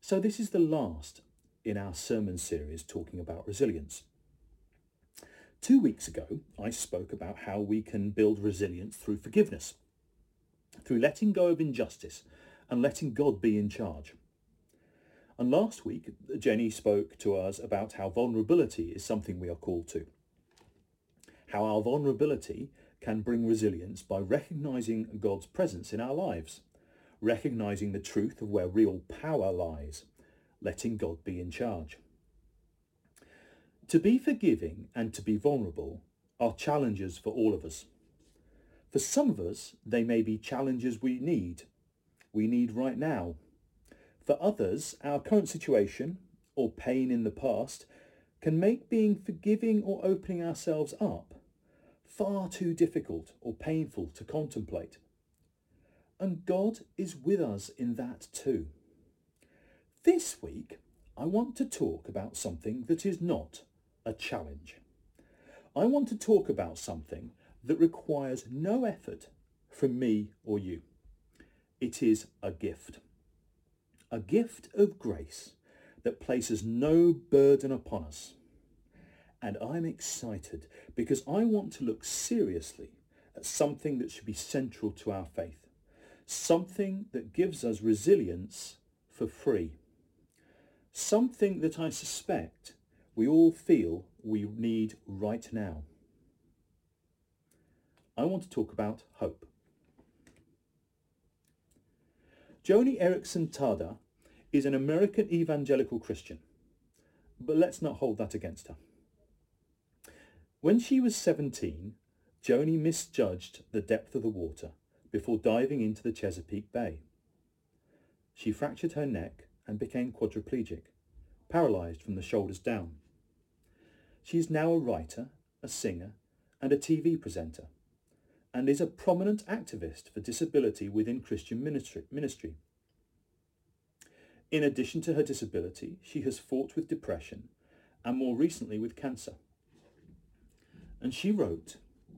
So this is the last in our sermon series talking about resilience. 2 weeks ago, I spoke about how we can build resilience through forgiveness, through letting go of injustice and letting God be in charge. And last week, Jenny spoke to us about how vulnerability is something we are called to. How our vulnerability can bring resilience by recognising God's presence in our lives, recognising the truth of where real power lies, letting God be in charge. To be forgiving and to be vulnerable are challenges for all of us. For some of us, they may be challenges we need right now. For others, our current situation or pain in the past can make being forgiving or opening ourselves up far too difficult or painful to contemplate. And God is with us in that too. This week, I want to talk about something that is not a challenge. I want to talk about something that requires no effort from me or you. It is a gift of grace that places no burden upon us. And I'm excited because I want to look seriously at something that should be central to our faith, something that gives us resilience for free, something that I suspect we all feel we need right now. I want to talk about hope. Joni Eareckson Tada is an American evangelical Christian, but let's not hold that against her. When she was 17, Joni misjudged the depth of the water before diving into the Chesapeake Bay. She fractured her neck and became quadriplegic, paralysed from the shoulders down. She is now a writer, a singer, and a TV presenter, and is a prominent activist for disability within Christian ministry. In addition to her disability, she has fought with depression and more recently with cancer. And she wrote,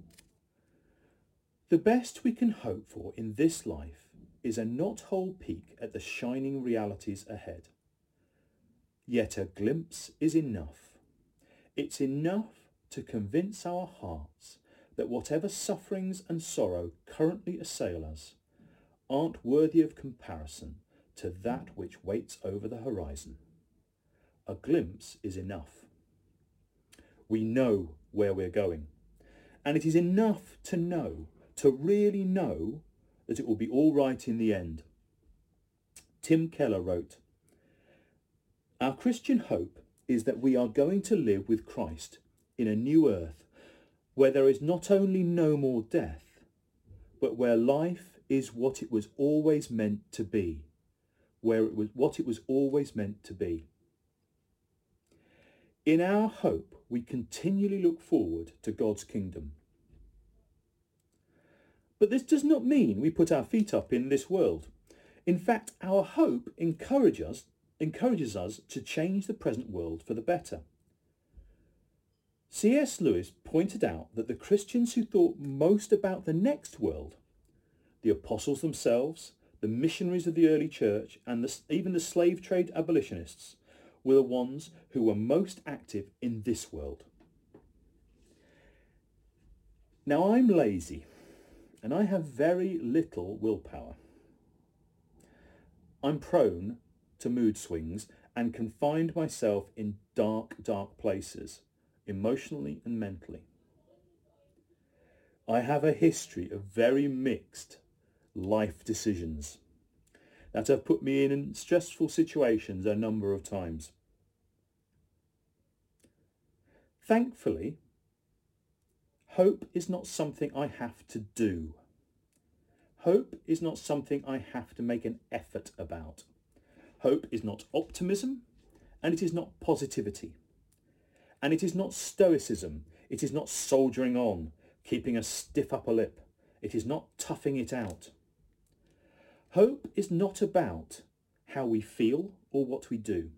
"The best we can hope for in this life is a knot-hole peek at the shining realities ahead. Yet a glimpse is enough. It's enough to convince our hearts that whatever sufferings and sorrow currently assail us aren't worthy of comparison to that which waits over the horizon. A glimpse is enough. We know where we're going, and it is enough to know, to really know, that it will be all right in the end." Tim Keller wrote, "Our Christian hope is that we are going to live with Christ in a new earth where there is not only no more death, but where life is what it was always meant to be, In our hope, we continually look forward to God's kingdom. But this does not mean we put our feet up in this world. In fact, our hope encourages us to change the present world for the better. C.S. Lewis pointed out that the Christians who thought most about the next world, the apostles themselves, the missionaries of the early church, and even the slave trade abolitionists, were the ones who were most active in this world. Now, I'm lazy, and I have very little willpower. I'm prone to mood swings and can find myself in dark places, emotionally and mentally. I have a history of very mixed life decisions that have put me in stressful situations a number of times. Thankfully, hope is not something I have to do. Hope is not something I have to make an effort about. Hope is not optimism, and it is not positivity. And it is not stoicism. It is not soldiering on, keeping a stiff upper lip. It is not toughing it out. Hope is not about how we feel or what we do.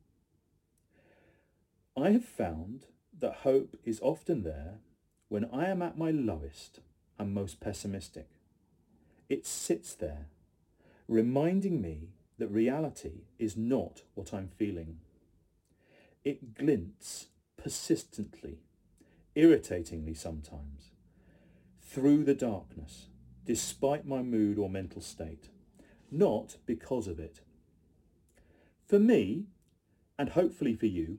I have found that hope is often there when I am at my lowest and most pessimistic. It sits there, reminding me that reality is not what I'm feeling. It glints persistently, irritatingly sometimes, through the darkness, despite my mood or mental state, not because of it. For me, and hopefully for you,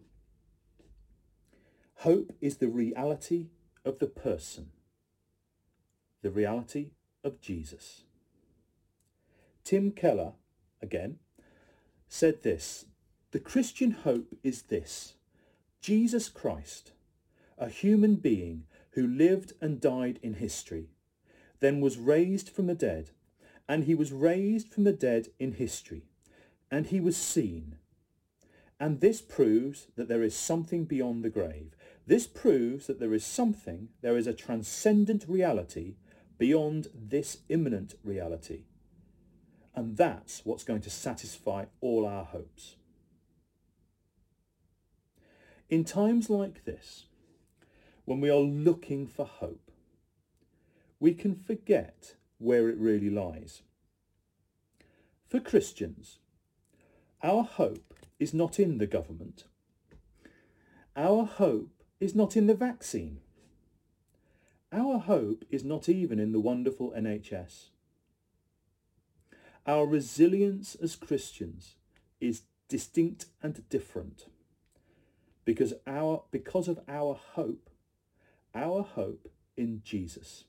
hope is the reality of the person, the reality of Jesus. Tim Keller, again, said this: the Christian hope is this: Jesus Christ, a human being who lived and died in history, then was raised from the dead, and he was raised from the dead in history, and he was seen. And this proves that there is something beyond the grave. This proves that there is a transcendent reality beyond this immanent reality. And that's what's going to satisfy all our hopes. In times like this, when we are looking for hope, we can forget where it really lies. For Christians, our hope is not in the government. Our hope is not in the vaccine. Our hope is not even in the wonderful NHS. Our resilience as Christians is distinct and different because of our hope in Jesus.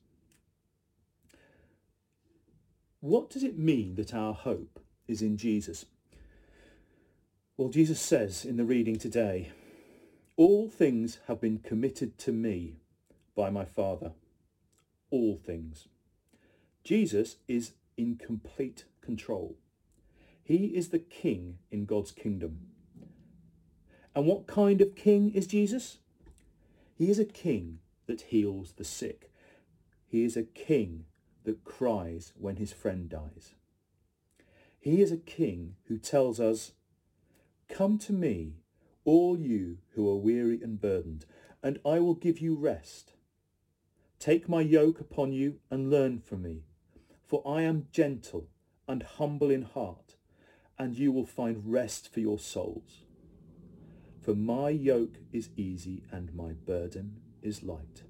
What does it mean that our hope is in Jesus? Well, Jesus says in the reading today, all things have been committed to me by my Father. All things. Jesus is in complete control. He is the king in God's kingdom. And what kind of king is Jesus? He is a king that heals the sick. He is a king that cries when his friend dies. He is a king who tells us, come to me, all you who are weary and burdened, and I will give you rest. Take my yoke upon you and learn from me, for I am gentle and humble in heart, and you will find rest for your souls. For my yoke is easy and my burden is light.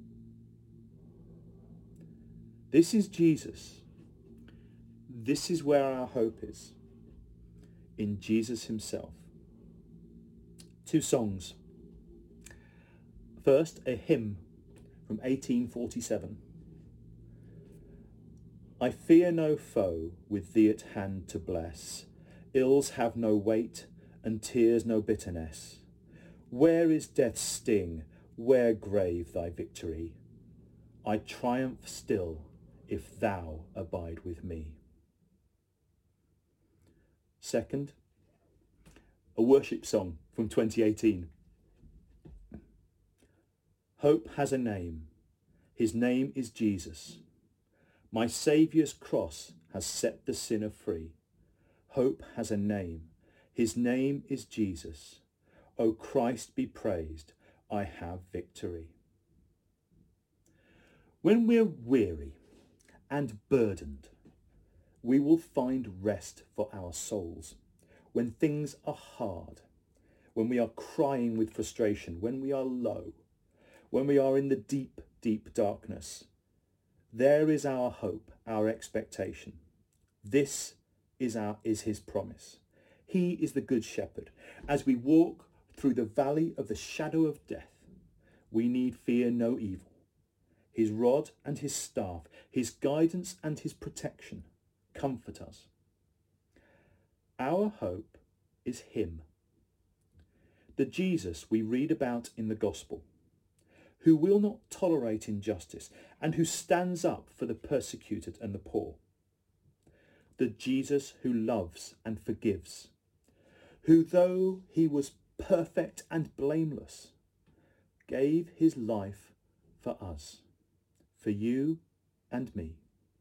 This is Jesus. This is where our hope is, in Jesus himself. 2 songs. First, a hymn from 1847. I fear no foe with thee at hand to bless. Ills have no weight and tears no bitterness. Where is death's sting? Where grave thy victory? I triumph still if thou abide with me. Second, a worship song from 2018. Hope has a name. His name is Jesus. My Saviour's cross has set the sinner free. Hope has a name. His name is Jesus. O Christ be praised. I have victory. When we're weary and burdened, we will find rest for our souls. When things are hard, when we are crying with frustration, when we are low, when we are in the deep, deep darkness, there is our hope, our expectation. This is his promise. He is the good shepherd. As we walk through the valley of the shadow of death, we need fear no evil. His rod and his staff, his guidance and his protection comfort us. Our hope is him, the Jesus we read about in the gospel, who will not tolerate injustice and who stands up for the persecuted and the poor. The Jesus who loves and forgives, who though he was perfect and blameless, gave his life for us, for you and me.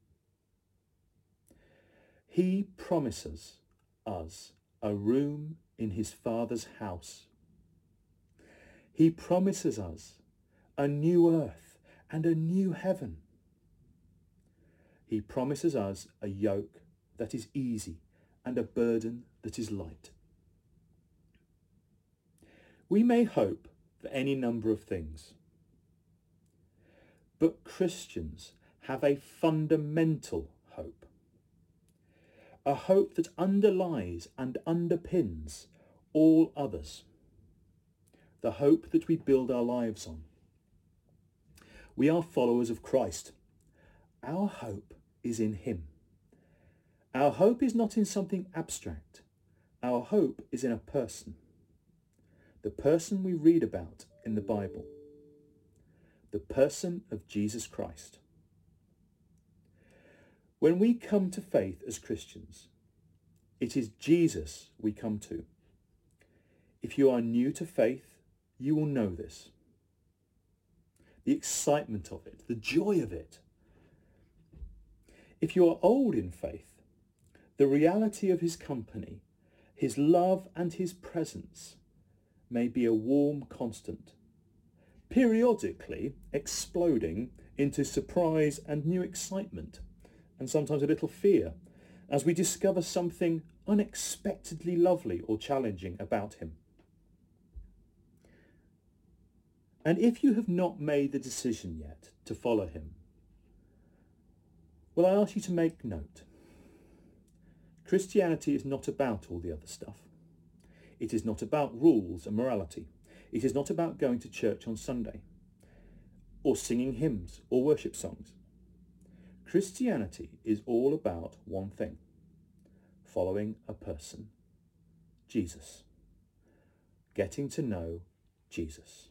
He promises us a room in his Father's house. He promises us a new earth and a new heaven. He promises us a yoke that is easy and a burden that is light. We may hope for any number of things, but Christians have a fundamental hope. A hope that underlies and underpins all others. The hope that we build our lives on. We are followers of Christ. Our hope is in him. Our hope is not in something abstract. Our hope is in a person. The person we read about in the Bible. The person of Jesus Christ. When we come to faith as Christians, it is Jesus we come to. If you are new to faith, you will know this. The excitement of it, the joy of it. If you are old in faith, the reality of his company, his love and his presence may be a warm constant, periodically exploding into surprise and new excitement, and sometimes a little fear, as we discover something unexpectedly lovely or challenging about him. And if you have not made the decision yet to follow him, well, I ask you to make note. Christianity is not about all the other stuff. It is not about rules and morality. It is not about going to church on Sunday, or singing hymns or worship songs. Christianity is all about one thing: following a person, Jesus. Getting to know Jesus.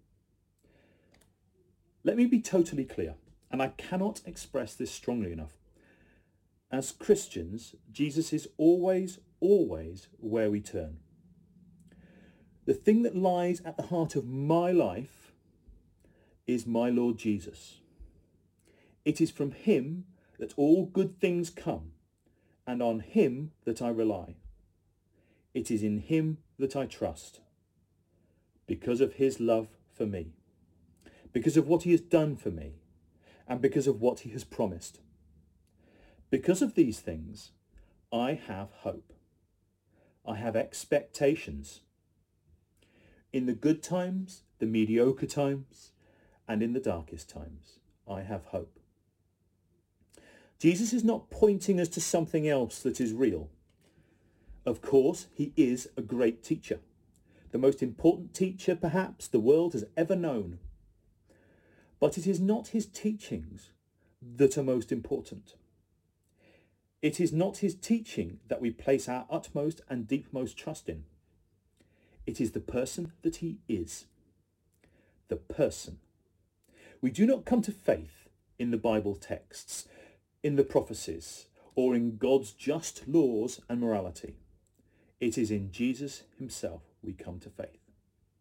Let me be totally clear, and I cannot express this strongly enough. As Christians, Jesus is always, always where we turn. The thing that lies at the heart of my life is my Lord Jesus. It is from him that all good things come, and on him that I rely. It is in him that I trust, because of his love for me, because of what he has done for me, and because of what he has promised. Because of these things, I have hope. I have expectations. In the good times, the mediocre times, and in the darkest times, I have hope. Jesus is not pointing us to something else that is real. Of course, he is a great teacher, the most important teacher perhaps the world has ever known. But it is not his teachings that are most important. It is not his teaching that we place our utmost and deepmost trust in. It is the person that he is. The person. We do not come to faith in the Bible texts, in the prophecies, or in God's just laws and morality. It is in Jesus himself we come to faith.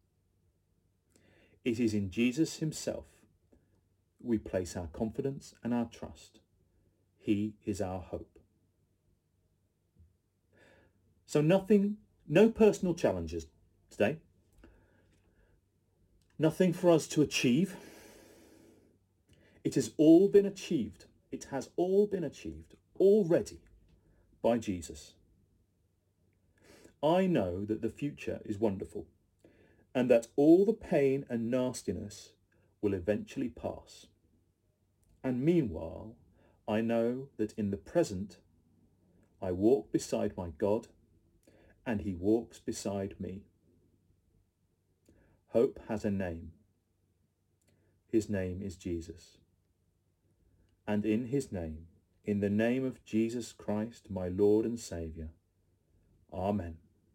It is in Jesus himself we place our confidence and our trust. He is our hope. So no personal challenges today. Nothing for us to achieve. It has all been achieved. It has all been achieved already by Jesus. I know that the future is wonderful and that all the pain and nastiness will eventually pass. And meanwhile, I know that in the present, I walk beside my God and he walks beside me. Hope has a name. His name is Jesus. And in his name, in the name of Jesus Christ, my Lord and Saviour. Amen.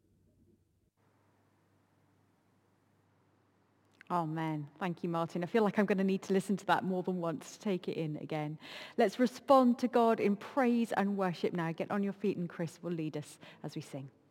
Amen. Thank you, Martin. I feel like I'm going to need to listen to that more than once to take it in again. Let's respond to God in praise and worship now. Get on your feet and Chris will lead us as we sing.